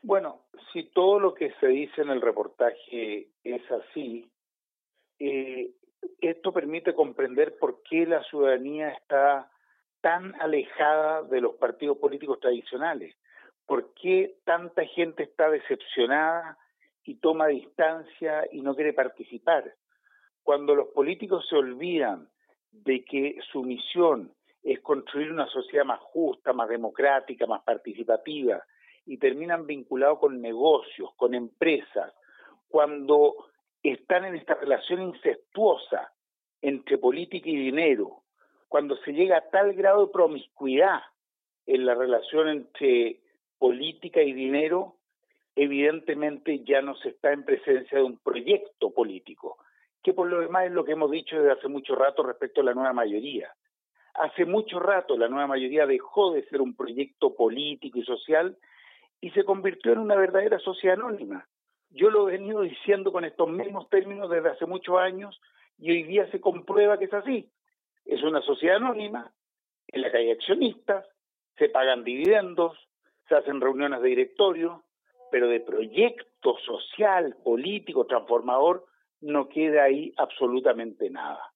Bueno, si todo lo que se dice en el reportaje es así, eh, esto permite comprender por qué la ciudadanía está tan alejada de los partidos políticos tradicionales, por qué tanta gente está decepcionada y toma distancia y no quiere participar. Cuando los políticos se olvidan de que su misión es construir una sociedad más justa, más democrática, más participativa, y terminan vinculados con negocios, con empresas, cuando están en esta relación incestuosa entre política y dinero, cuando se llega a tal grado de promiscuidad en la relación entre política y dinero, evidentemente ya no se está en presencia de un proyecto político, que por lo demás es lo que hemos dicho desde hace mucho rato respecto a la nueva mayoría. Hace mucho rato la nueva mayoría dejó de ser un proyecto político y social y se convirtió en una verdadera sociedad anónima. Yo lo he venido diciendo con estos mismos términos desde hace muchos años y hoy día se comprueba que es así. Es una sociedad anónima en la que hay accionistas, se pagan dividendos, se hacen reuniones de directorio, pero de proyecto social, político, transformador, no queda ahí absolutamente nada.